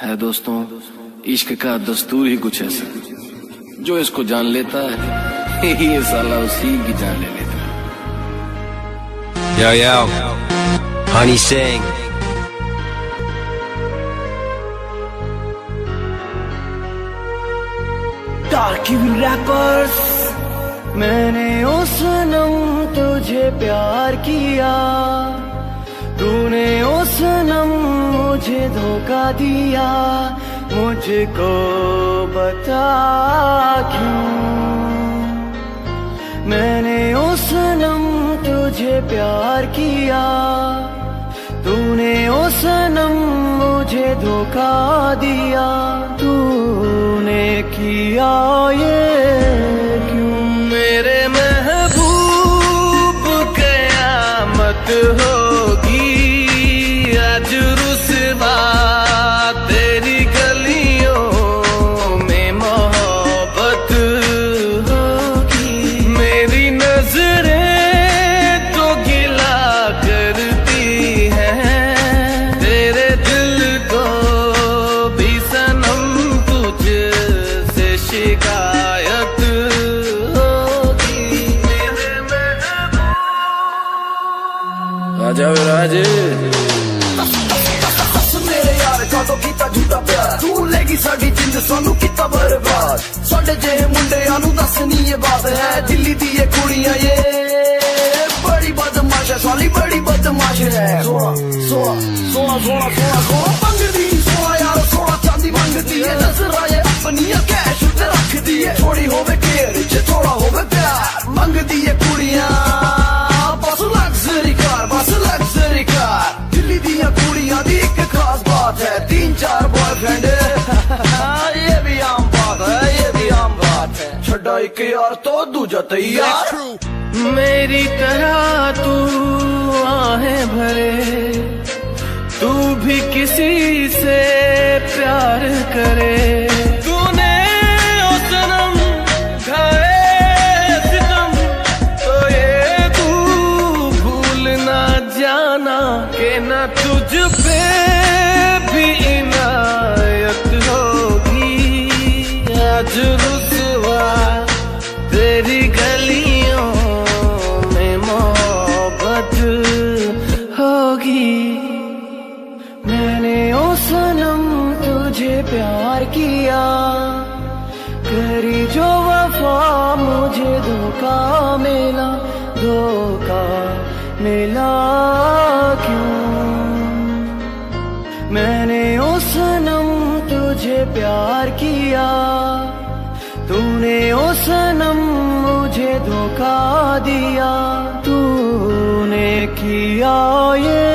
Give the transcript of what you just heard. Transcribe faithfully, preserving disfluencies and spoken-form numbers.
है दोस्तों, इश्क का दस्तूर ही कुछ ऐसा, जो इसको जान लेता है ये साला उसी की जान ले लेता है। Yo yo, Honey Sing. टार्की रैपर्स। मैंने ओ सनम तुझे प्यार किया, तूने ओ सनम मुझे धोखा दिया, मुझको बता क्यों। मैंने ओ सनम तुझे प्यार किया, तूने ओ सनम मुझे धोखा दिया, तूने किया ये क्यों। मेरे महबूब क़यामत होगी आज रुसवा तेरी गलियों में मोहब्बत होगी। मेरी नजरें तो गिला करती हैं, तेरे दिल को भी सनम तुझसे शिकायत होगी। मेरे राजा राजे मेरे यार का तो किता झूठा प्यार, तू लेगी साडी जिंद सानू किता बर्बाद। साडे जे मुंडियां नू दसनी ये बात है, दिल्ली दी ये कुड़ियां ये बड़ी बदमाश है, साली बड़ी बदमाश है। सोना सोना सोना सोना सोना सोना मंगदी, सोना यार सोना चांदी मंगदी है, नजर आए अपनी कैश ते रखदी है। थोड़ी होवे केयर च थोड़ा होवे प्यार, मंगदी ये कुड़ियां बस लग्जरी कार, बस लग्जरी कार। दिल्ली दियां कुड़ियां दी एक खास बात है, तीन चार बॉयफ्रेंड ये भी आम बात है, ये भी आम बात है। छड्डा एक यार तो दूजा तैयार। मेरी तरह तू आहें भरे, तू भी किसी से प्यार करे। तूने ओ सनम खाए सितम, तो ये तू भूल ना जाना कि ना तुझ पे भी इनायत होगी आज रुसवा तेरी गलियों में मोहब्बत होगी। मैंने ओ सनम तुझे प्यार किया, करी जो वफा मुझे धोखा मिला, धोखा मिला क्यों। मैंने ओ सनम तुझे प्यार किया, तूने ओ सनम मुझे धोखा दिया, तूने किया ये